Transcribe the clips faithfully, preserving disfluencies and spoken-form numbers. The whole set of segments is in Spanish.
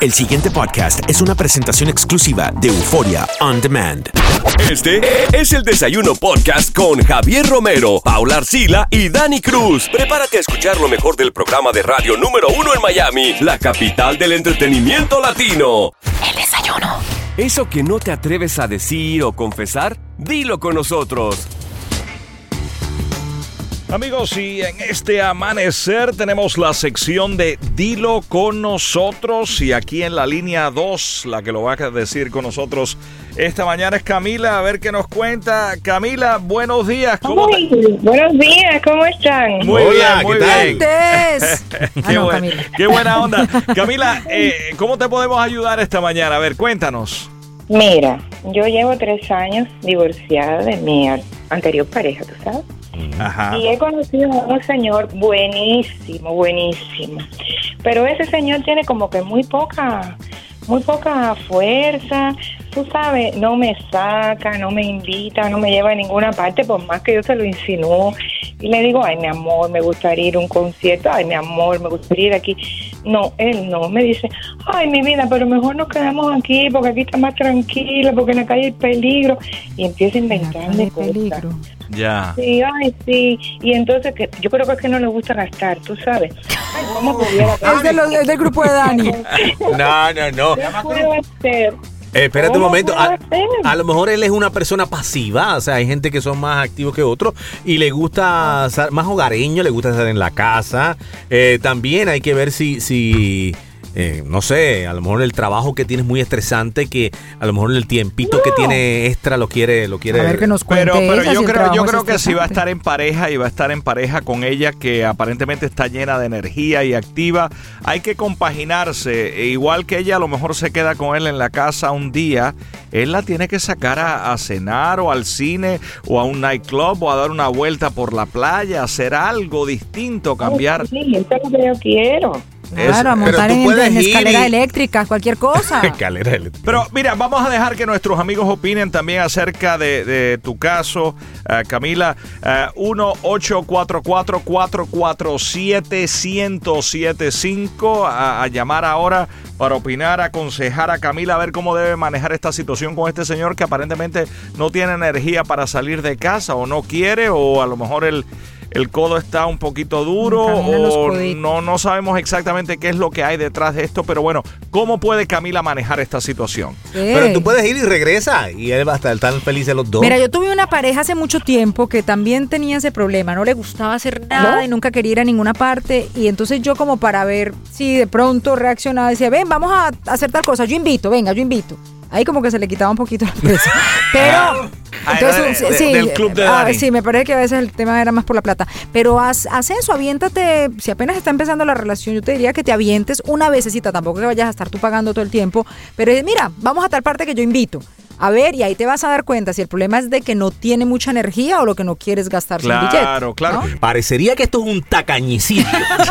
El siguiente podcast es una presentación exclusiva de Euforia On Demand. Este es el Desayuno Podcast con Javier Romero, Paula Arcila y Dani Cruz. Prepárate a escuchar lo mejor del programa de radio número uno en Miami, la capital del entretenimiento latino. El desayuno. Eso que no te atreves a decir o confesar, dilo con nosotros. Amigos, y en este amanecer tenemos la sección de Dilo con nosotros, y aquí en la línea dos, la que lo va a decir con nosotros esta mañana es Camila, a ver qué nos cuenta. Camila, buenos días. ¿Cómo Uy, te... Buenos días, ¿cómo están? Muy Hola, bien, muy ¿qué bien. Ah, qué, no, buen- Camila. qué buena onda. Camila, eh, ¿cómo te podemos ayudar esta mañana? A ver, cuéntanos. Mira, yo llevo tres años divorciada de mi ar- anterior pareja, ¿tú sabes? Ajá. Y he conocido a un señor buenísimo, buenísimo. Pero ese señor tiene como que muy poca, muy poca fuerza. Tú sabes, no me saca, no me invita, no me lleva a ninguna parte, por más que yo se lo insinúo. Y le digo, ay, mi amor, me gustaría ir a un concierto. Ay, mi amor, me gustaría ir aquí. No, él no. Me dice, ay, mi vida, pero mejor nos quedamos aquí, porque aquí está más tranquilo, porque en la calle hay peligro. Y empieza a inventarme cosas. peligro. Ya. Sí, ay, sí. Y entonces, que yo creo que es que no le gusta gastar, tú sabes. Ay, ¿cómo pudiera? Es, de los- es del grupo de Dani. No, no, no. ¿Qué puedo hacer? Eh, espérate un ¿Cómo momento. puedo A, hacer? a lo mejor él es una persona pasiva. O sea, hay gente que son más activos que otros y le gusta ser más hogareño, le gusta estar en la casa. Eh, también hay que ver si, si eh, no sé, a lo mejor el trabajo que tiene es muy estresante, que a lo mejor el tiempito que tiene extra lo quiere, lo quiere. A ver que nos cuente Pero, pero ella, yo si el creo, trabajo yo es creo que si va a estresante. estar en pareja y va a estar en pareja con ella, que aparentemente está llena de energía y activa, hay que compaginarse. E igual que ella a lo mejor se queda con él en la casa un día, él la tiene que sacar a, a cenar o al cine o a un nightclub o a dar una vuelta por la playa, hacer algo distinto, cambiar. Sí, eso es lo que yo quiero. Claro, a Pero montar tú en, puedes en ir escaleras y- eléctricas, cualquier cosa. Escalera eléctrica. Pero mira, vamos a dejar que nuestros amigos opinen también acerca de, de tu caso, eh, Camila. Eh, uno ocho cuatro cuatro, cuatro cuatro siete, uno cero siete cinco a, a llamar ahora para opinar, aconsejar a Camila a ver cómo debe manejar esta situación con este señor que aparentemente no tiene energía para salir de casa o no quiere, o a lo mejor el... El codo está un poquito duro Camila, los o coditos. no, no sabemos exactamente qué es lo que hay detrás de esto, pero bueno, ¿cómo puede Camila manejar esta situación? Pero Sí. tú puedes ir y regresa y él va a estar tan feliz de los dos. Mira, yo tuve una pareja hace mucho tiempo que también tenía ese problema, no le gustaba hacer nada ¿No? y nunca quería ir a ninguna parte, y entonces yo como para ver si de pronto reaccionaba, decía, ven, vamos a hacer tal cosa, yo invito, venga, yo invito. Ahí como que se le quitaba un poquito la presa. Pero... Ah, entonces, era de- sí, del club de ah, Dani. sí, me parece que a veces el tema era más por la plata. Pero haz, haz eso, aviéntate, si apenas está empezando la relación, yo te diría que te avientes una vececita, tampoco que vayas a estar tú pagando todo el tiempo, pero eh, mira, vamos a tal parte que yo invito. A ver, y ahí te vas a dar cuenta si el problema es de que no tiene mucha energía o lo que no quieres gastar sin billete. Claro, claro. ¿no? Parecería que esto es un tacañicidio.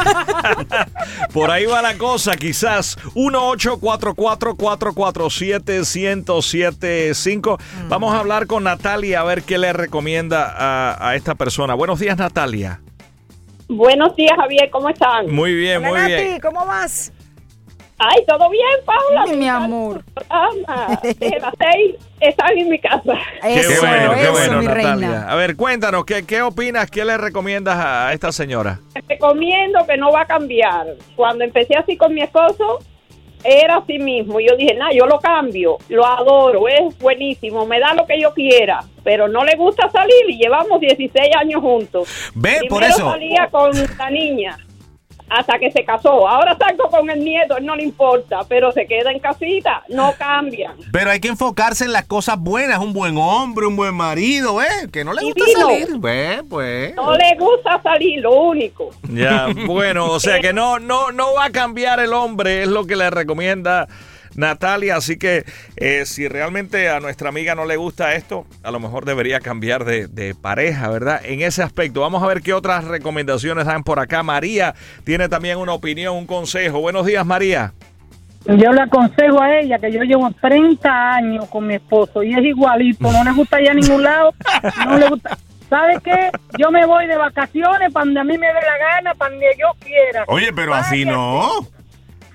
Por ahí va la cosa, quizás. uno ocho cuatro cuatro, cuatro cuatro siete, uno cero siete cinco. Vamos a hablar con Natalia a ver qué le recomienda a, a esta persona. Buenos días, Natalia. Buenos días, Javier, ¿cómo están? Muy bien, Hola, muy Nati, bien. ¿cómo vas? Ay, ¿todo bien, Paula? Ay, mi amor. Programa. Desde las seis están en mi casa. Eso, Qué bueno, qué eso, bueno, mi Natalia. reina. A ver, cuéntanos, ¿qué, qué opinas? ¿Qué le recomiendas a, a esta señora? Te recomiendo que no va a cambiar. Cuando empecé así con mi esposo, era así mismo. Yo dije, nah, yo lo cambio, lo adoro, es buenísimo, me da lo que yo quiera, pero no le gusta salir y llevamos dieciséis años juntos. Ve, por Primero eso. salía con la niña hasta que se casó. Ahora salgo con el nieto, él no le importa, pero se queda en casita, no cambian. Pero hay que enfocarse en las cosas buenas, un buen hombre, un buen marido, ¿eh? Que no le gusta Divino. salir. Pues, pues. No le gusta salir, lo único. Ya, bueno, o sea que no, no, no va a cambiar el hombre, es lo que le recomienda Natalia, así que eh, si realmente a nuestra amiga no le gusta esto, a lo mejor debería cambiar de, de pareja, ¿verdad? En ese aspecto, vamos a ver qué otras recomendaciones dan por acá. María tiene también una opinión, un consejo. Buenos días, María. Yo le aconsejo a ella que yo llevo treinta años con mi esposo y es igualito, no le gusta ir a ningún lado, no le gusta. ¿Sabe qué? Yo me voy de vacaciones para donde a mí me dé la gana, para donde yo quiera. Oye, pero así no.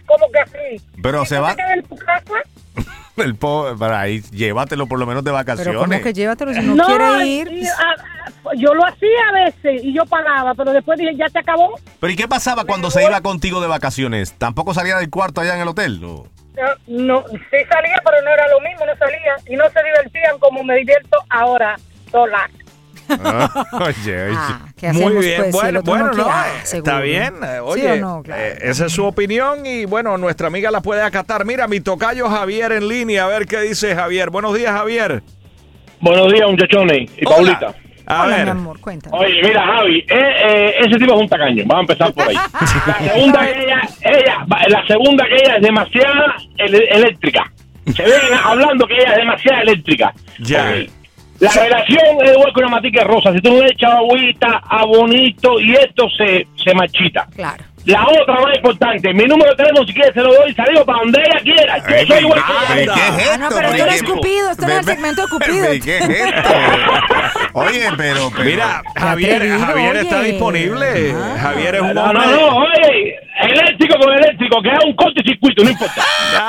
¿Cómo que así? Pero ¿Y se tú va- te quedas en tu casa? El po- para ahí, llévatelo por lo menos de Pero vacaciones. como que llévatelo si no, quiere ir. y, a- a- yo lo hacía a veces y yo pagaba, pero después dije, ya se acabó. Pero ¿y qué pasaba cuando se iba contigo de vacaciones? ¿Tampoco salía del cuarto allá en el hotel? ¿No? No, no, sí salía, pero no era lo mismo, no salía. Y no se divertían como me divierto ahora sola. Ah, oye, oye. Ah, ¿qué hacemos, Muy bien, pues, si el bueno, otro bueno, no no, quiere? eh, Ah, está seguro. bien. eh, ¿Sí Oye, o no? Claro. eh, esa es su opinión y bueno, nuestra amiga la puede acatar. Mira, mi tocayo Javier en línea, a ver qué dice Javier. Buenos días, Javier. Buenos días, muchachones y Hola. Paulita. A Hola, ver. mi amor, cuéntame. Oye, mira, Javi, eh, eh, ese tipo es un tacaño. Vamos a empezar por ahí. La segunda que ella, ella, la segunda que ella es demasiada ele- eléctrica. Se ven hablando que ella es demasiada eléctrica. Ya. Ok. La relación es igual que una matica rosa. Si tú no le echas agüita a bonito y esto se, se marchita. Claro. La otra más importante, mi número de teléfono, si quieres se lo doy, salimos para donde ella quiera. Yo Ay, soy igual ay, que ella. ¿qué es Ah, no, esto? pero esto no es ¿Qué- Cupido, esto no es el Ve- segmento de Cupido. ve- ¿Qué es esto? Oye, pero, pero Mira, Javier, atrevido, Javier está oye. disponible. Ah. Javier es un No, hombre. no, no, oye, eléctrico con eléctrico, que haga un cortocircuito, no importa.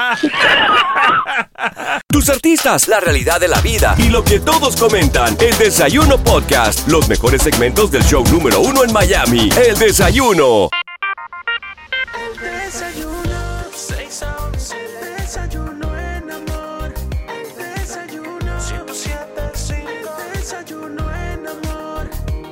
Tus artistas, la realidad de la vida y lo que todos comentan. El Desayuno Podcast. Los mejores segmentos del show número uno en Miami. El Desayuno. Desayuno, seis a once, desayuno en amor. Desayuno, ciento siete punto cinco, desayuno en amor.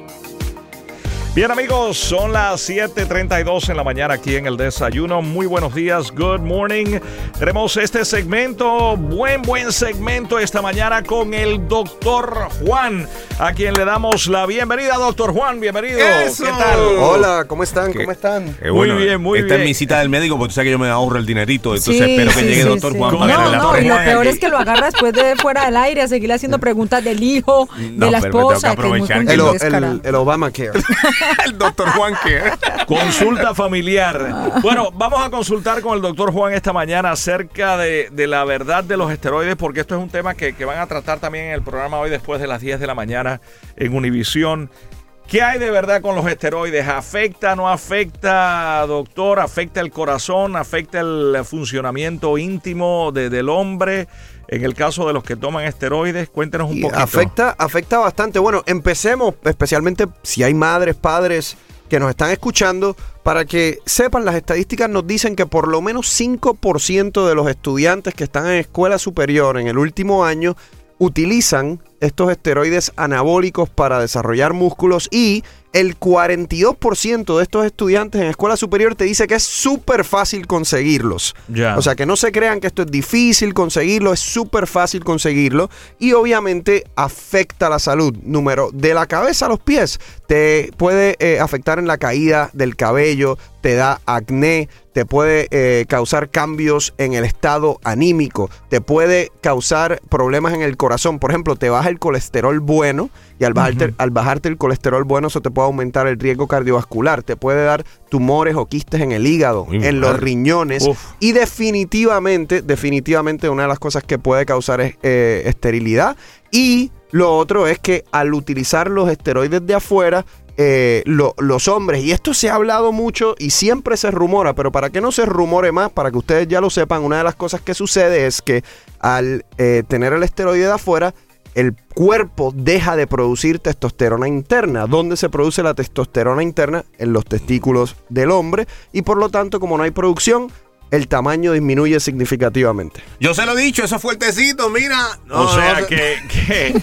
Bien, amigos, son las siete treinta y dos en la mañana aquí en el Desayuno. Muy buenos días, good morning. Tenemos este segmento, buen, buen segmento esta mañana con el doctor Juan, a quien le damos la bienvenida. Doctor Juan, bienvenido. ¡Eso! ¿Qué tal? Hola, ¿cómo están? ¿Qué? ¿Cómo están? Eh, bueno, Muy bien, muy esta bien. es mi cita del médico, porque tú sabes que yo me ahorro el dinerito. Entonces Sí, espero que sí, llegue sí, el doctor sí. Juan No, para ganarle No, la no, y lo torre. peor es que lo agarra después de fuera del aire a seguirle haciendo preguntas del hijo, No, de la pero me tengo que esposa, que es muy aprovechar. El, conchito el, descarado. el Obamacare. El doctor Juan que Consulta familiar. Bueno, vamos a consultar con el doctor Juan esta mañana acerca de, de la verdad de los esteroides, porque esto es un tema que, que van a tratar también en el programa hoy después de las diez de la mañana en Univisión. ¿Qué hay de verdad con los esteroides? ¿Afecta, no afecta, doctor? ¿Afecta el corazón? ¿Afecta el funcionamiento íntimo de, del hombre? En el caso de los que toman esteroides, cuéntenos un Y poquito. afecta, afecta bastante. Bueno, empecemos, especialmente si hay madres, padres que nos están escuchando, para que sepan, las estadísticas nos dicen que por lo menos cinco por ciento de los estudiantes que están en escuela superior en el último año utilizan estos esteroides anabólicos para desarrollar músculos, y el cuarenta y dos por ciento de estos estudiantes en escuela superior te dice que es súper fácil conseguirlos. Ya. O sea, que no se crean que esto es difícil conseguirlo, es súper fácil conseguirlo, y obviamente afecta la salud. Número, de la cabeza a los pies, te puede eh, afectar en la caída del cabello, te da acné, te puede eh, causar cambios en el estado anímico, te puede causar problemas en el corazón. Por ejemplo, te baja el colesterol bueno, y al bajarte, uh-huh. al bajarte el colesterol bueno, eso te puede aumentar el riesgo cardiovascular, te puede dar tumores o quistes en el hígado, Muy en mal. los riñones. Uf. Y definitivamente, definitivamente una de las cosas que puede causar es eh, esterilidad. Y lo otro es que al utilizar los esteroides de afuera, Eh, lo, los hombres, y esto se ha hablado mucho y siempre se rumora, pero para que no se rumore más, para que ustedes ya lo sepan, una de las cosas que sucede es que al eh, tener el esteroide de afuera, el cuerpo deja de producir testosterona interna. ¿Dónde se produce la testosterona interna? En los testículos del hombre, y por lo tanto, como no hay producción, el tamaño disminuye significativamente. Yo se lo he dicho, esos fuertecitos, mira. No, o sea no, que, que,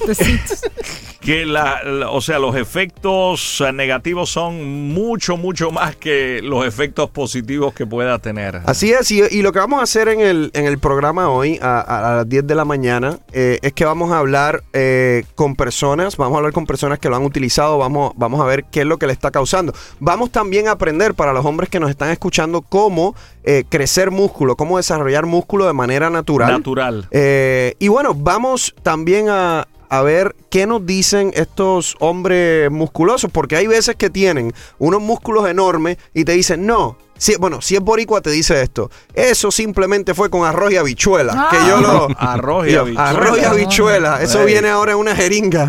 que la, la, o sea, los efectos negativos son mucho, mucho más que los efectos positivos que pueda tener. Así es, y, y lo que vamos a hacer en el, en el programa hoy, a, a las diez de la mañana, eh, es que vamos a hablar eh, con personas, vamos a hablar con personas que lo han utilizado, vamos, vamos a ver qué es lo que le está causando. Vamos también a aprender, para los hombres que nos están escuchando, cómo eh, crecer músculo, cómo desarrollar músculo de manera natural. Natural. Eh, y bueno, vamos también a, a ver qué nos dicen estos hombres musculosos, porque hay veces que tienen unos músculos enormes y te dicen, no, Si, bueno, si es boricua te dice esto. Eso simplemente fue con arroz y habichuela. Ah. Que yo lo... Arroz y yo, habichuela. Arroz y habichuela. Eso Ey. viene ahora en una jeringa.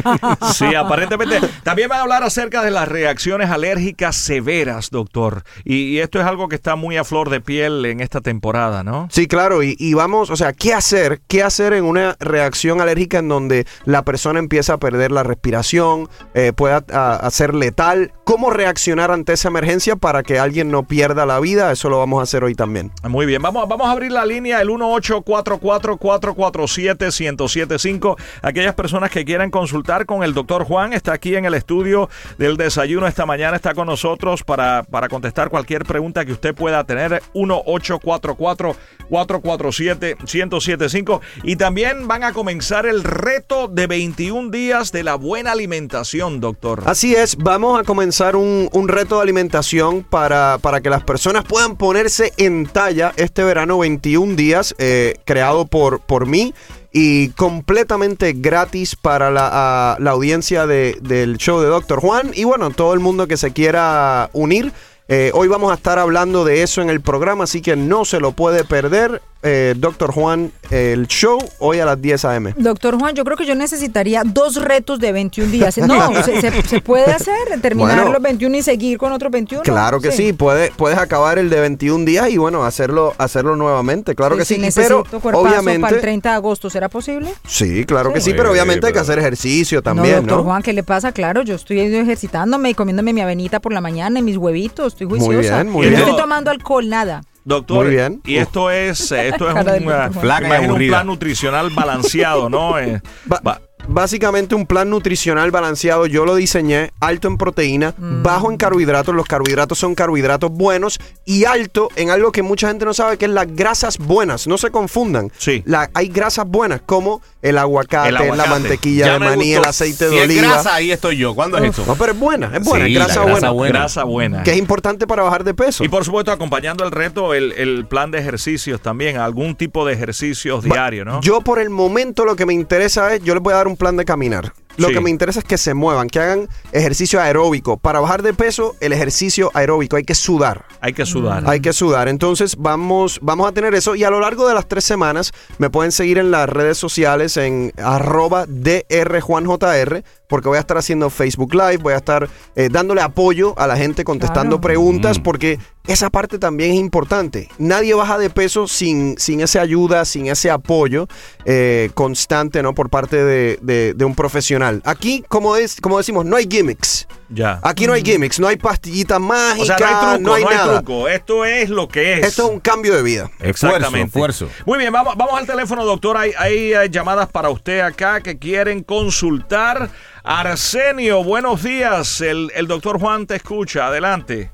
Sí, aparentemente. También van a hablar acerca de las reacciones alérgicas severas, doctor. Y, y esto es algo que está muy a flor de piel en esta temporada, ¿no? Sí, claro, y, y vamos, o sea, ¿qué hacer? ¿Qué hacer en una reacción alérgica en donde la persona empieza a perder la respiración, eh, pueda a, a ser letal? ¿Cómo reaccionar ante esa emergencia para que alguien no pierda la vida? Eso lo vamos a hacer hoy también. Muy bien, vamos, vamos a abrir la línea, el uno ocho cuatro cuatro, cuatro cuatro siete, uno cero siete cinco. Aquellas personas que quieran consultar con el doctor Juan, está aquí en el estudio del desayuno esta mañana, está con nosotros para, para contestar cualquier pregunta que usted pueda tener. uno ocho cuatro cuatro, cuatro cuatro siete, uno cero siete cinco. Y también van a comenzar el reto de veintiún días de la buena alimentación, doctor. Así es, vamos a comenzar un, un reto de alimentación para, para que las personas puedan ponerse en talla este verano, veintiún días, eh, creado por, por mí y completamente gratis para la, a, la audiencia de, del show de doctor Juan y bueno, todo el mundo que se quiera unir. Eh, hoy vamos a estar hablando de eso en el programa, así que no se lo puede perder. Eh, doctor Juan, el show hoy a las diez a eme. Doctor Juan, yo creo que yo necesitaría dos retos de veintiún días. No, se, se, se puede hacer, terminar Bueno, los veintiún y seguir con otros veintiún. Claro que sí, puede, puedes acabar el de veintiún días y bueno, hacerlo hacerlo nuevamente, claro que sí. Si Pero necesito cuerpazo obviamente para el treinta de agosto, ¿será posible? Sí, claro que Sí. sí, pero obviamente hay que pero- hacer ejercicio No, también, doctor ¿no? Juan, ¿qué le pasa? Claro, yo estoy ejercitándome y comiéndome mi avenita por la mañana y mis huevitos, estoy Muy juiciosa. bien, muy Y no bien. estoy tomando alcohol, nada. Doctor, Muy bien. y esto es, esto es Cara del un, doctor uh, Juan. Flaca y imagino un aburrida. plan nutricional balanceado, ¿no? Eh, Ba- va- Básicamente un plan nutricional balanceado, yo lo diseñé, alto en proteína, bajo en carbohidratos, los carbohidratos son carbohidratos buenos y alto en algo que mucha gente no sabe que es las grasas buenas, no se confundan. Sí. La, hay grasas buenas como el aguacate, El aguacate. la mantequilla Ya de me maní, gustó. el aceite Si de es oliva. grasa, ahí estoy yo. ¿Cuándo es eso? No, pero es buena, es buena, Sí, es grasa, la grasa buena, buena. grasa buena. que es importante para bajar de peso. Y por supuesto, acompañando el reto, el, el plan de ejercicios también, algún tipo de ejercicios Va- diarios, ¿no? Yo por el momento lo que me interesa es, yo les voy a dar un plan de caminar. Lo Sí. que me interesa es que se muevan, que hagan ejercicio aeróbico. Para bajar de peso, el ejercicio aeróbico, hay que sudar. Hay que sudar. Hay que sudar. Entonces vamos, vamos a tener eso. Y a lo largo de las tres semanas me pueden seguir en las redes sociales en arroba drjuanjr, porque voy a estar haciendo Facebook Live, voy a estar eh, dándole apoyo a la gente, contestando Claro. preguntas, Mm. porque esa parte también es importante. Nadie baja de peso sin, sin esa ayuda, sin ese apoyo eh, constante, ¿no? Por parte de, de- de un profesional. Aquí, como, es, como decimos, no hay gimmicks. Ya. Aquí no hay gimmicks, no hay pastillitas O mágicas, sea, no hay truco, no hay nada. truco. Esto es lo que es. Esto es un cambio de vida. Exactamente. Esfuerzo, esfuerzo. Muy bien, vamos, vamos al teléfono, doctor. Hay, hay eh, llamadas para usted acá que quieren consultar. Arsenio, buenos días. El, el doctor Juan te escucha. Adelante.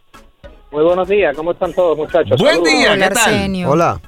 Muy buenos días, ¿cómo están todos, muchachos? Buen Saludos. día, Hola, ¿qué tal? Arsenio. Hola.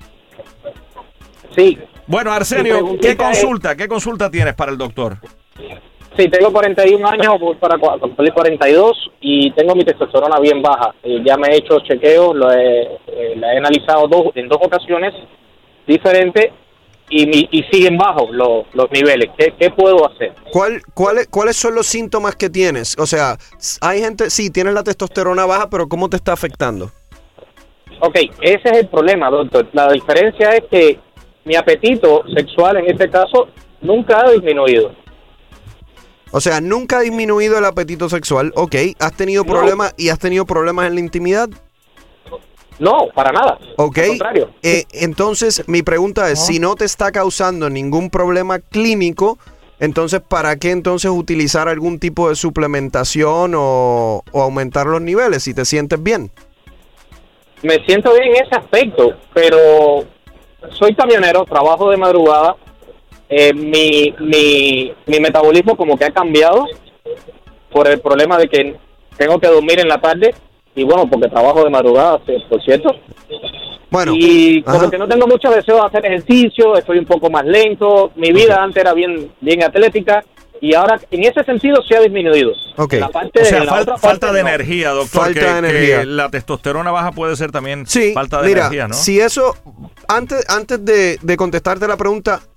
Sí, Bueno, Mi Arsenio, preguntita ¿qué es- consulta? ¿Qué consulta tienes para el doctor? sí, tengo cuarenta y un años, voy para cua- cumplir cuarenta y dos y tengo mi testosterona bien baja. Eh, ya me he hecho chequeos, lo he, eh, la he analizado dos, en dos ocasiones diferentes y, mi- y siguen bajos los, los niveles. ¿Qué, qué puedo hacer? ¿Cuál, cuál, ¿Cuáles son los síntomas que tienes? O sea, s- hay gente, sí, tienes la testosterona baja, pero ¿cómo te está afectando? Ok, ese es el problema, doctor. La diferencia es que mi apetito sexual en este caso nunca ha disminuido. O sea, nunca ha disminuido el apetito sexual, ok. ¿Has tenido No. problemas y has tenido problemas en la intimidad? No, para nada. Ok. Al contrario. Eh, entonces, mi pregunta es, si no te está causando ningún problema clínico, entonces, ¿para qué entonces utilizar algún tipo de suplementación o, o aumentar los niveles si te sientes bien? Me siento bien en ese aspecto, pero soy camionero, trabajo de madrugada, eh, mi, mi, mi metabolismo como que ha cambiado por el problema de que tengo que dormir en la tarde y bueno, porque trabajo de madrugada, sí, por cierto. Bueno, Y como ajá. que no tengo mucho deseo de hacer ejercicio, estoy un poco más lento, mi vida antes era bien, bien atlética y ahora en ese sentido sí ha disminuido. Ok. La parte O sea, de la fal- otra falta parte de no. energía, doctor. Falta que, de energía. que la testosterona baja puede ser también Sí, falta de mira, energía, ¿no? si eso, antes, antes de, de contestarte la pregunta,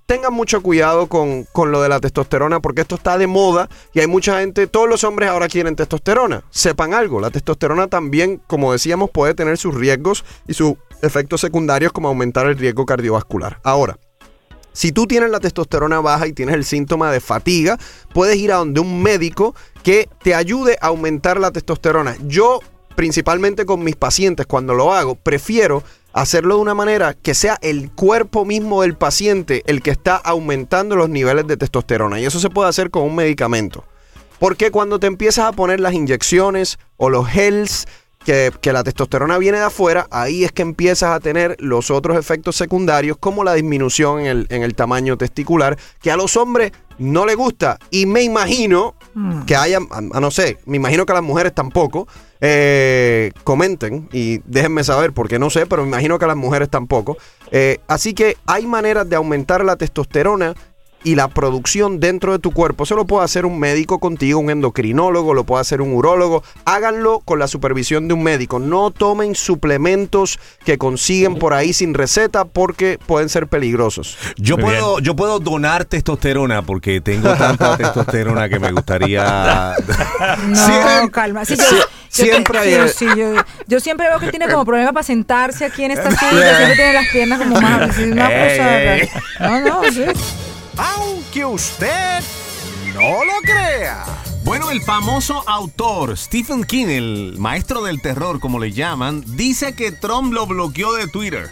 tengan mucho cuidado con, con lo de la testosterona porque esto está de moda y hay mucha gente, todos los hombres ahora quieren testosterona. Sepan algo, la testosterona también, como decíamos, puede tener sus riesgos y sus efectos secundarios como aumentar el riesgo cardiovascular. Ahora, si tú tienes la testosterona baja y tienes el síntoma de fatiga, puedes ir a donde un médico que te ayude a aumentar la testosterona. Yo, principalmente con mis pacientes, cuando lo hago, prefiero hacerlo de una manera que sea el cuerpo mismo del paciente el que está aumentando los niveles de testosterona. Y eso se puede hacer con un medicamento. Porque cuando te empiezas a poner las inyecciones o los gels, que, que la testosterona viene de afuera, ahí es que empiezas a tener los otros efectos secundarios, como la disminución en el, en el tamaño testicular, que a los hombres no les gusta. Y me imagino mm. que haya, a, a no sé, me imagino que a las mujeres tampoco. Eh, comenten y déjenme saber porque no sé, pero me imagino que a las mujeres tampoco. Eh, así que hay maneras de aumentar la testosterona y la producción dentro de tu cuerpo. Eso lo puede hacer un médico contigo, un endocrinólogo, lo puede hacer un urólogo. Háganlo con la supervisión de un médico. No tomen suplementos que consiguen por ahí sin receta porque pueden ser peligrosos. Yo Muy puedo, bien. yo puedo donar testosterona porque tengo tanta testosterona que me gustaría. No, Sie- calma. Sí, yo, Sie- yo siempre te- hay- sí, yo, yo siempre veo que tiene como problema para sentarse aquí en esta silla. Siempre tiene las piernas como más. Es una Ey, cosa. No, no, sí. Aunque usted no lo crea. Bueno, el famoso autor Stephen King, el maestro del terror, como le llaman, dice que Trump lo bloqueó de Twitter.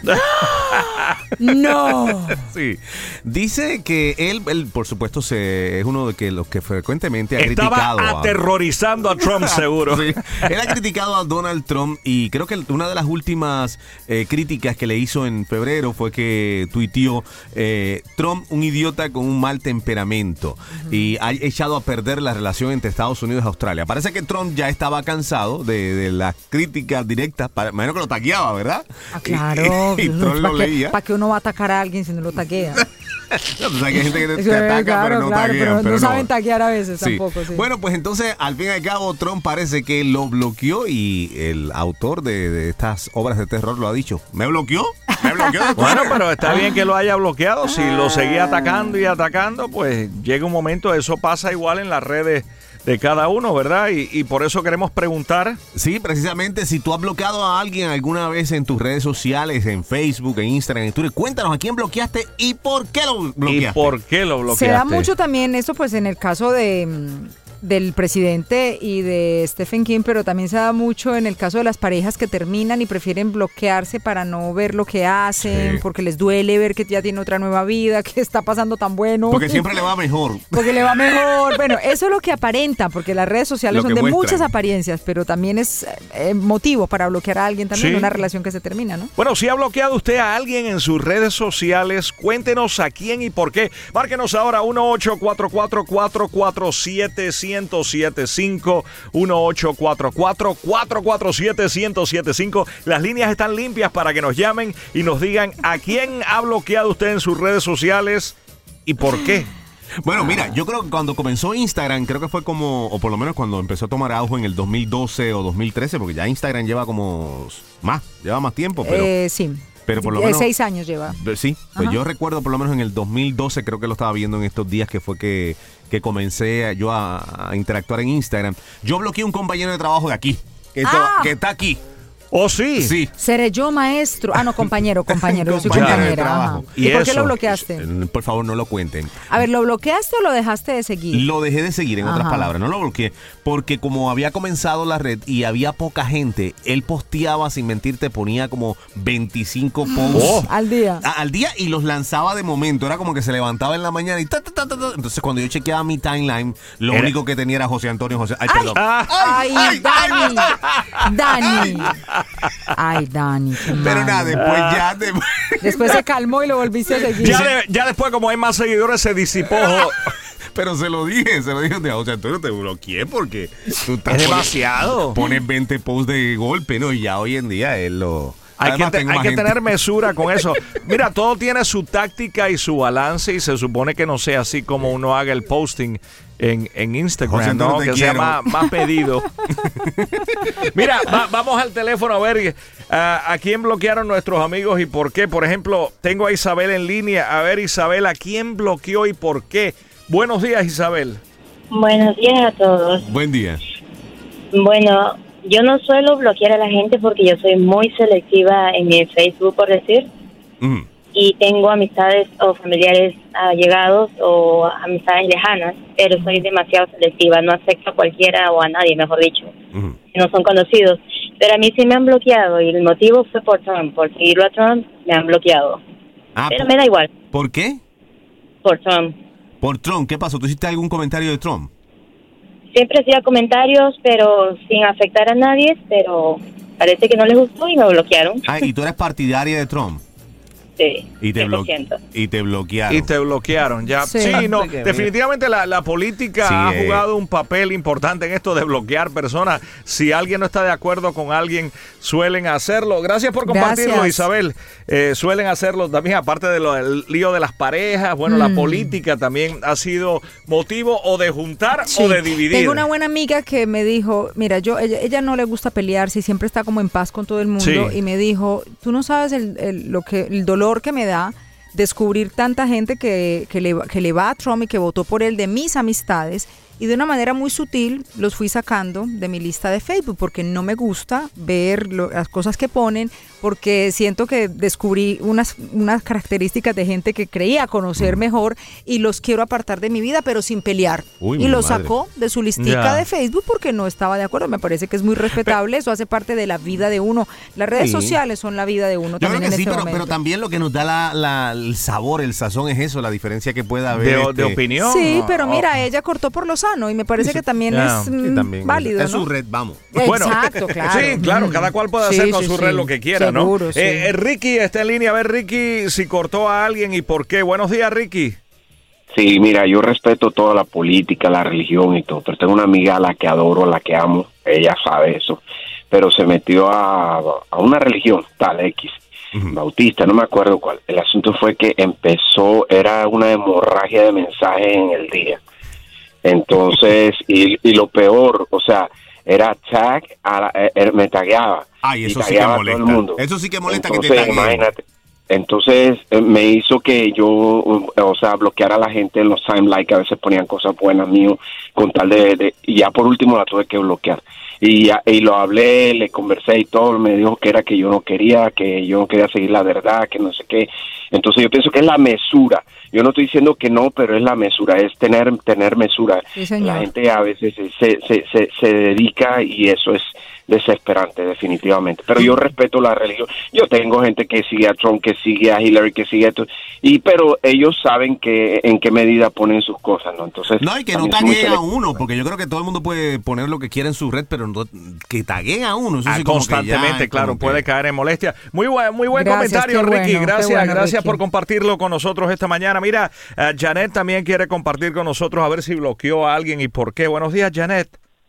No. Sí. Dice que él, él por supuesto, se, es uno de que los que frecuentemente ha Estaba criticado. a- aterrorizando a Trump, seguro. Sí. Él ha criticado a Donald Trump y creo que una de las últimas eh, críticas que le hizo en febrero fue que tuiteó eh, Trump, un idiota con un mal temperamento, y ha echado a perder la relación entre Estados Unidos y Australia. Parece que Trump ya estaba cansado de, de las críticas directas, para, menos que lo tagueaba, ¿verdad? Ah, claro. Y, y Trump lo ¿Para leía. qué, pa' qué uno va a atacar a alguien si no lo taguea? No, tú sabes que hay gente que te, Eso te es, ataca, claro, pero no claro, taguean. pero no pero saben taguear a veces Sí. tampoco. Sí. Bueno, pues entonces, al fin y al cabo, Trump parece que lo bloqueó y el autor de, de estas obras de terror lo ha dicho. ¿Me bloqueó? ¿Me bloqueó? de Bueno, Twitter? pero está bien que lo haya bloqueado. Si lo seguía atacando y atacando, pues llega un momento, eso pasa igual en las redes de cada uno, ¿verdad? Y, y por eso queremos preguntar. Sí, precisamente, si tú has bloqueado a alguien alguna vez en tus redes sociales, en Facebook, en Instagram, en Twitter, cuéntanos a quién bloqueaste y por qué lo bloqueaste. ¿Y por qué lo bloqueaste? Se da mucho también eso, pues en el caso de mm, del presidente y de Stephen King, pero también se da mucho en el caso de las parejas que terminan y prefieren bloquearse para no ver lo que hacen, Sí. porque les duele ver que ya tiene otra nueva vida, que está pasando tan bueno. Porque siempre le va mejor. Porque le va mejor. Bueno, eso es lo que aparenta, porque las redes sociales Lo son que de muestran. muchas apariencias, pero también es eh, motivo para bloquear a alguien también Sí. en una relación que se termina, ¿no? Bueno, si ha bloqueado usted a alguien en sus redes sociales, cuéntenos a quién y por qué. Márquenos ahora uno ocho cuatro cuatro, cuatro cuatro siete, uno cero siete cinco, uno ocho cuatro cuatro, cuatro cuatro siete, uno cero siete cinco. Las líneas están limpias para que nos llamen y nos digan a quién ha bloqueado usted en sus redes sociales y por qué. Bueno, mira, yo creo que cuando comenzó Instagram, creo que fue como, o por lo menos cuando empezó a tomar auge en el dos mil doce o dos mil trece, porque ya Instagram lleva como más, lleva más tiempo, pero... Eh, sí. pero por lo Eh, menos- seis años lleva. Sí, pues Ajá. yo recuerdo por lo menos en el dos mil doce, creo que lo estaba viendo en estos días, que fue que, que comencé a- yo a, a interactuar en Instagram. Yo bloqueé a un compañero de trabajo de aquí, que, to- Ah. que está aquí. ¿Oh, sí? Sí. Seré yo maestro. Ah, no, compañero, compañero. Yo soy Compañero de compañera. trabajo. ajá. ¿Y, ¿Y por qué eso? lo bloqueaste? Eh, Por favor, no lo cuenten. A ver, ¿lo bloqueaste o lo dejaste de seguir? Lo dejé de seguir, en otras Ajá. palabras. No lo bloqueé. Porque como había comenzado la red y había poca gente, él posteaba, sin mentirte, ponía como veinticinco posts Oh. Al día. a- al día y los lanzaba de momento. Era como que se levantaba en la mañana y ta, ta, ta, ta, ta. Entonces, cuando yo chequeaba mi timeline, lo Era- único que tenía era José Antonio José. Ay, ¡Ay! perdón. ¡Ay, Dani! ¡Dani! ¡Ay, Dani! qué Pero malo. nada, después ya. de- Después se calmó y lo volviste a seguir. Ya, de- ya después, como hay más seguidores, se disipó. Pero se lo dije, se lo dije. de, O sea, Antonio, te bloqueé porque tú estás Es poni- demasiado. Pones veinte posts de golpe, ¿no? Y ya hoy en día él lo, Hay, Además, que, te- tengo hay más que gente. tener mesura con eso. Mira, todo tiene su táctica y su balance y se supone que no sea así como uno haga el posting en, en José Instagram, Antonio, ¿no? te Que sea quiero. más, más pedido. Mira, va- vamos al teléfono a ver uh, a quién bloquearon nuestros amigos y por qué. Por ejemplo, tengo a Isabel en línea. A ver, Isabel, ¿a quién bloqueó y por qué? Buenos días, Isabel. Buenos días a todos. Buen día. Bueno, yo no suelo bloquear a la gente porque yo soy muy selectiva en mi Facebook, por decir, Mm. y tengo amistades o familiares allegados o amistades lejanas, pero soy demasiado selectiva, no acepto a cualquiera o a nadie, mejor dicho, Mm. si no son conocidos. Pero a mí sí me han bloqueado y el motivo fue por Trump, por seguirlo a Trump, me han bloqueado. Ah, pero por- me da igual, ¿Por qué? por Trump. Por Trump. ¿Qué pasó? ¿Tú hiciste algún comentario de Trump? Siempre hacía comentarios, pero sin afectar a nadie, pero parece que no les gustó y me bloquearon. Ah, y tú eres partidaria de Trump. Sí, Y te, blo- cien por ciento. y te bloquearon. Y te bloquearon, ya. Sí. Sí, no, Sí, que definitivamente la, la política Sí, ha eh. jugado un papel importante en esto de bloquear personas. Si alguien no está de acuerdo con alguien, suelen hacerlo. Gracias por compartirlo, Gracias. Isabel. Eh, suelen hacerlo también, aparte de lo del lío de las parejas. Bueno, la Mm. política también ha sido motivo o de juntar Sí. o de dividir. Tengo una buena amiga que me dijo, mira, yo ella, ella no le gusta pelearse y siempre está como en paz con todo el mundo Sí. y me dijo, tú no sabes el, el- lo que el dolor que me da descubrir tanta gente que, que, le, que le va a Trump y que votó por él de mis amistades y de una manera muy sutil los fui sacando de mi lista de Facebook porque no me gusta ver lo- las cosas que ponen, porque siento que descubrí unas, unas características de gente que creía conocer mejor y los quiero apartar de mi vida, pero sin pelear. Uy, y mi los madre. sacó de su listica Ya. de Facebook porque no estaba de acuerdo. Me parece que es muy respetable, eso hace parte de la vida de uno. Las redes Sí. sociales son la vida de uno Yo creo también que en sí, este pero, momento. pero también lo que nos da la, la- el sabor, el sazón es eso, la diferencia que pueda haber. de, este, de opinión. Sí, o- pero o- mira, ella cortó por lo sano y me parece que también Ya. es sí, mm, también. válido, Es ¿no? su red, vamos. Bueno, Exacto, claro. Sí, claro, Mm. cada cual puede Sí, hacer con sí, su sí. red lo que quiera, Seguro, ¿no? sí. Eh, eh, Ricky está en línea. A ver, Ricky, si cortó a alguien y por qué. Buenos días, Ricky. Sí, mira, yo respeto toda la política, la religión y todo, pero tengo una amiga a la que adoro, a la que amo, ella sabe eso, pero se metió a, a una religión, tal X, bautista, no me acuerdo cuál. El asunto fue que empezó, era una hemorragia de mensajes en el día. Entonces, y, y lo peor, o sea, era tag, a la, eh, eh, me tagueaba. Ay, y eso sí que tagueaba a todo el molesta. mundo. Eso sí que molesta que te Entonces, taguen. imagínate. Entonces eh, me hizo que yo, uh, o sea, bloqueara a la gente en los timelines que a veces ponían cosas buenas mío, con tal de, de- y ya por último la tuve que bloquear. Y, ya- y lo hablé, le conversé y todo, me dijo que era que yo no quería, que yo no quería seguir la verdad, que no sé qué. Entonces yo pienso que es la mesura. Yo no estoy diciendo que no, pero es la mesura, es tener tener mesura. Sí, señor. La gente a veces se, se, se, se dedica y eso es desesperante, definitivamente. Pero yo respeto la religión. Yo tengo gente que sigue a Trump, que sigue a Hillary, que sigue a esto, y pero ellos saben que en qué medida ponen sus cosas, ¿no? Entonces No, y que no también soy muy tagueen a selectivo. uno, porque yo creo que todo el mundo puede poner lo que quiera en su red, pero no, que tagueen a uno. Eso Ah, sí como que ya constantemente, es claro, como que- puede caer en molestia. Muy buen, muy buen Gracias, comentario, qué Ricky. bueno, qué gracias, bueno, gracias Ricky. por compartirlo con nosotros esta mañana. Mira, eh, Janet también quiere compartir con nosotros a ver si bloqueó a alguien y por qué. Buenos días, Janet.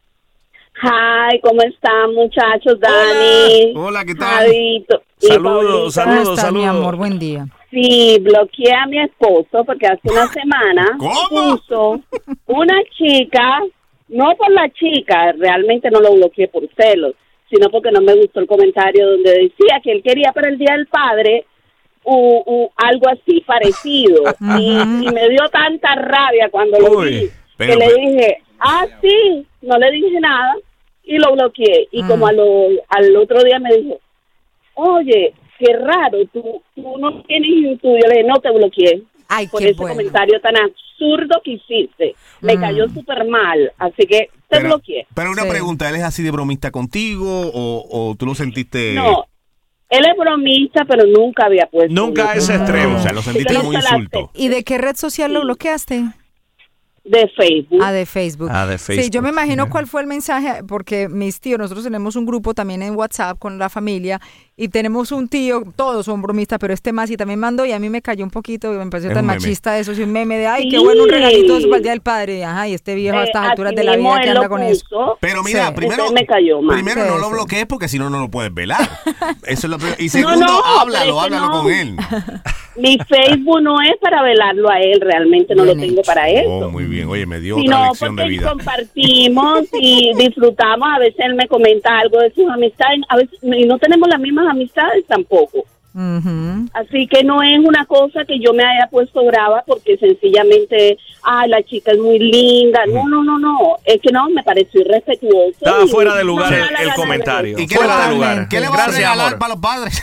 Hi, ¿cómo están, muchachos? Dani. Hola, ¿qué tal? Javito y Saludos, Paulita. ¿Cómo saludos, estás, mi saludos. amor? Buen día. Sí, bloqueé a mi esposo porque hace una semana ¿Cómo? puso una chica, no por la chica, realmente no lo bloqueé por celos, sino porque no me gustó el comentario donde decía que él quería para el Día del Padre u- u- algo así parecido. y, y me dio tanta rabia cuando lo Uy, vi pero- que le pero- dije, ah, sí, no le dije nada y lo bloqueé. Y Mm. como a lo- al otro día me dijo, oye, qué raro, tú, tú no tienes YouTube. Yo le dije, no, te bloqueé. Ay, por qué ese bueno. comentario tan absurdo que hiciste. Me Mm. cayó súper mal, así que te Pero, bloqueé. pero una Sí. pregunta, ¿él es así de bromista contigo o, o tú lo sentiste? No, él es bromista, pero nunca había puesto. Nunca a ese eso. extremo. O sea, lo sentiste Yo no como se la insulto. acepto. ¿Y de qué red social lo bloqueaste? De Facebook. Ah, de Facebook. Ah, de Facebook. Sí, yo me imagino cuál fue el mensaje, porque mis tíos, nosotros tenemos un grupo también en WhatsApp con la familia y tenemos un tío, todos son bromistas, pero este más y también mandó y a mí me cayó un poquito, me pareció Es tan un meme. machista eso, sí, un meme de, ay, Sí. qué bueno, un regalito eso para el Día del Padre. Ajá, y este viejo a Eh, estas alturas así de la mismo vida que él anda lo con eso. puso. Pero mira, Sí. primero, Usted me cayó mal. primero Sí, no lo sí. bloquees porque si no, no lo puedes velar. Eso es lo primero. Y No, segundo, no, pero háblalo, es que háblalo no. con él. Mi Facebook no es para velarlo a él, realmente no Bien lo tengo hecho. para eso. Oh, muy bien. Oye, me dio otra Sino lección de porque vida. compartimos y disfrutamos. A veces él me comenta algo de sus amistades, a veces y no tenemos las mismas amistades tampoco. Ujú. Así que no es una cosa que yo me haya puesto brava porque sencillamente, ay, la chica es muy linda. No, no, no, no. Es que no, me pareció irrespetuoso. Estaba y fuera de lugar no me el, da la el gana de comentario. ¿Y qué Fuera le va- de lugar. ¿Qué le vas a Gracias, regalar amor. para los padres?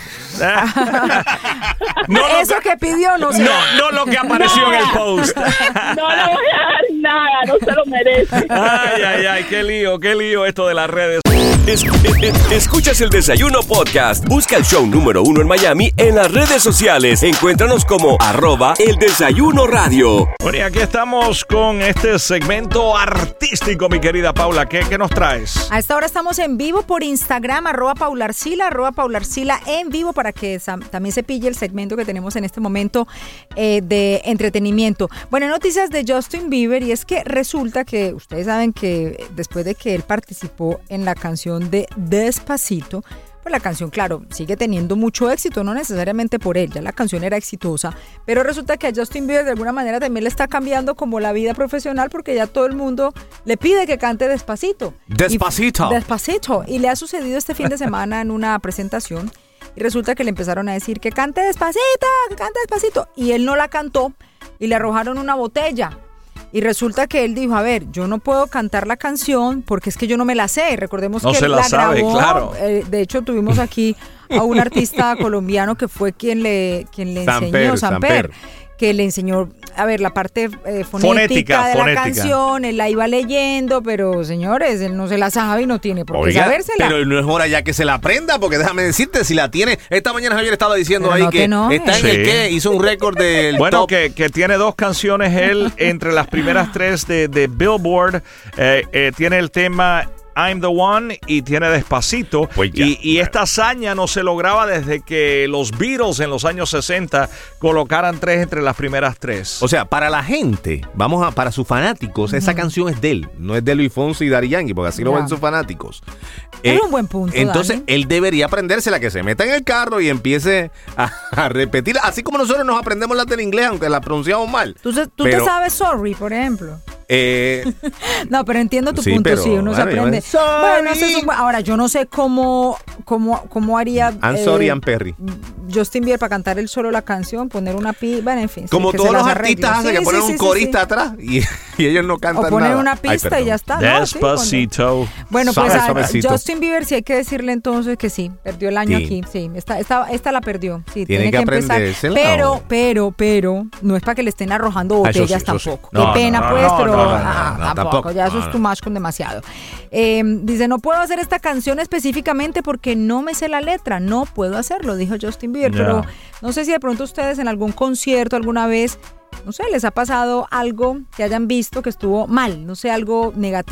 No, lo Eso que pidió no sé. No, no lo que apareció en el post. No le voy a dar nada, no se lo merece. Ay, ay, ay, qué lío, qué lío esto de las redes. Es- es- escuchas el Desayuno Podcast. Busca el show número uno en Miami en las redes sociales. Encuéntranos como arroba el desayuno radio. Bueno, y aquí estamos con este segmento artístico, mi querida Paula. ¿Qué, qué nos traes? A esta hora estamos en vivo por Instagram, arroba paularcila, arroba paularcila en vivo para que sam- también se pille el segmento que tenemos en este momento eh, de entretenimiento. Bueno, noticias de Justin Bieber y es que resulta que ustedes saben que después de que él participó en la canción de Despacito, pues la canción, claro, sigue teniendo mucho éxito, no necesariamente por él, ya la canción era exitosa, pero resulta que a Justin Bieber de alguna manera también le está cambiando como la vida profesional porque ya todo el mundo le pide que cante Despacito. Despacito. Y, despacito. Y le ha sucedido este fin de semana en una presentación y resulta que le empezaron a decir que cante despacito, que cante despacito y él no la cantó y le arrojaron una botella. Y resulta que él dijo, a ver, yo no puedo cantar la canción porque es que yo no me la sé. Recordemos No que se él la la sabe, grabó. claro. Eh, de hecho, tuvimos aquí a un artista colombiano que fue quien le, quien le Samper, enseñó, Samper, Samper. que le enseñó, a ver, la parte eh, fonética, Fonética, de fonética. la canción. Él la iba leyendo, pero señores, él no se la sabe y no tiene por qué Oiga, sabérsela. pero no es hora ya que se la aprenda, porque déjame decirte, si la tiene, esta mañana Javier estaba diciendo Pero ahí no te que enojes. está en el Sí. que hizo un récord del Bueno, top. que, que tiene dos canciones él entre las primeras tres de, de Billboard. Eh, eh, tiene el tema I'm the One y tiene Despacito. Pues ya. y, y esta hazaña no se lograba desde que los Beatles en los años sesenta colocaran tres entre las primeras tres. O sea, para la gente, vamos a, para sus fanáticos, esa canción es de él, no es de Luis Fonsi y Daddy Yankee, porque así lo Ya. ven sus fanáticos. Es un buen punto, Entonces, Dani. él debería aprendérsela, que se meta en el carro y empiece a, a repetir, así como nosotros nos aprendemos la del inglés, aunque la pronunciamos mal. Tú, se- tú Pero, te sabes sorry, por ejemplo. eh, No, pero entiendo tu Sí, punto, pero, sí, uno se bueno, yo aprende. me- Sorry. Bueno, eso es un buen- ahora, yo no sé cómo, cómo, cómo haría I'm eh, sorry, I'm Perry. Justin Bieber para cantar él solo la canción, poner una pi, bueno, en fin. sí, Como que todos se los las arregle. artistas hacen, Sí, que ponen sí, un sí, corista sí. atrás y, y ellos no cantan O poner nada. una Ay, pista perdón. y ya está. ¿no? Sí, cuando- Despacito. Bueno, pues Suave, a suavecito. Justin Bieber sí hay que decirle entonces que sí, perdió el año Sí. aquí, sí, esta, esta, esta la perdió, sí, Tiene tiene, que que, empezar, aprendérsela, pero, ¿o? pero, pero, no es para que le estén arrojando Ah, eso sí, botellas eso sí. tampoco, No, qué pena no, pues, no, pero no, no, no, ah, no, tampoco, tampoco. ya eso No, es no. too much con demasiado. Eh, dice, no puedo hacer esta canción específicamente porque no me sé la letra, no puedo hacerlo, dijo Justin Bieber, Ya. pero no sé si de pronto ustedes en algún concierto alguna vez, no sé, les ha pasado algo que hayan visto que estuvo mal, no sé, algo negativo.